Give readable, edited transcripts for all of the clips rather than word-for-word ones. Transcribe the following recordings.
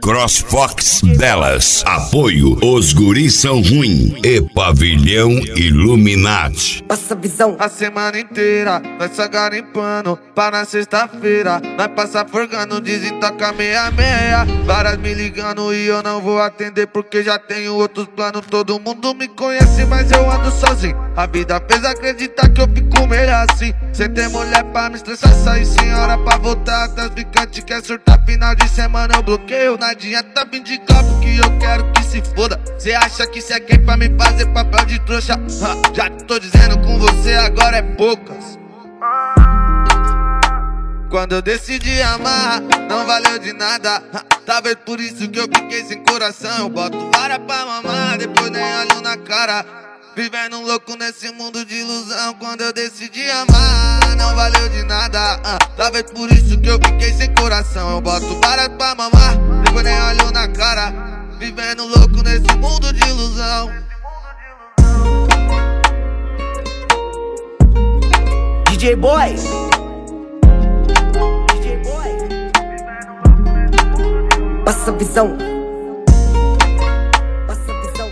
CrossFox Dallas. Apoio Os Guris São Ruim e Pavilhão Illuminati. Passa visão. A semana inteira nós só garimpando. Para na sexta-feira nós passa forgando. Dizem toca meia-meia. Várias me ligando e eu não vou atender porque já tenho outros planos. Todo mundo me conhece, mas eu ando sozinho. A vida fez acreditar que eu fico melhor assim. Sem ter mulher pra me estressar, sair sem hora pra voltar. Das ficantes quer surtar, final de semana eu bloqueio. Não adianta vir de cabo que eu quero que se foda. Cê acha que cê é quem pra me fazer papel de trouxa? Já tô dizendo com você, agora é poucas. Quando eu decidi amar, não valeu de nada. Talvez por isso que eu fiquei sem coração. Eu boto vara pra mamar, depois nem olho na cara. Vivendo louco nesse mundo de ilusão. Quando eu decidi amar, não valeu de nada. Talvez por isso que eu fiquei sem coração. Eu boto varas pra mamar, depois nem olho na cara. Vivendo louco nesse mundo de ilusão. DJ Boy. DJ Boy. Passa visão. Passa visão.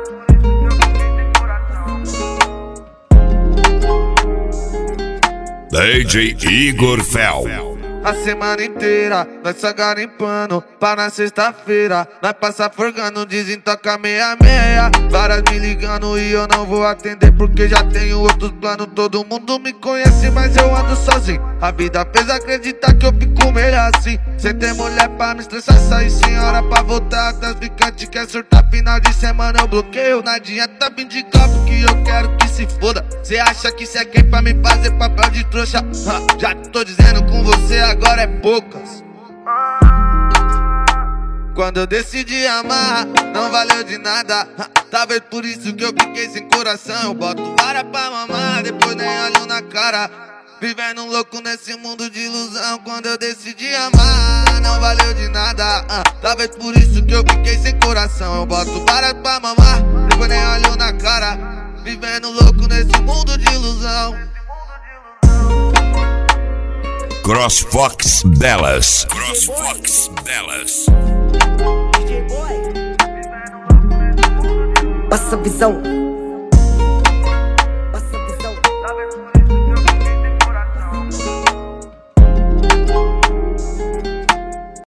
DJ Igor Fel. A semana inteira nós só garimpando. Para na sexta-feira nós passa forgando. Dizem toca meia-meia. Várias me ligando e eu não vou atender porque já tenho outros planos. Todo mundo me conhece, mas eu ando sozinho. A vida fez acreditar que eu fico melhor assim. Sem ter mulher pra me estressar, sair sem hora pra voltar. Das ficantes quer surtar, final de semana eu bloqueio. Não adianta vir de cabo que eu quero que se foda. Cê acha que cê é quem pra me fazer papel de trouxa? Já tô dizendo com você, agora é poucas. Quando eu decidi amar, não valeu de nada. Talvez por isso que eu fiquei sem coração. Eu boto vara pra mamar, depois nem olho na cara. Vivendo louco nesse mundo de ilusão. Quando eu decidi amar, não valeu de nada. Talvez por isso que eu fiquei sem coração. Eu boto vara pra mamar, depois nem olho na cara. Vivendo louco nesse mundo de ilusão. CrossFox Dallas. CrossFox Dallas. DJ Boy. Passa visão.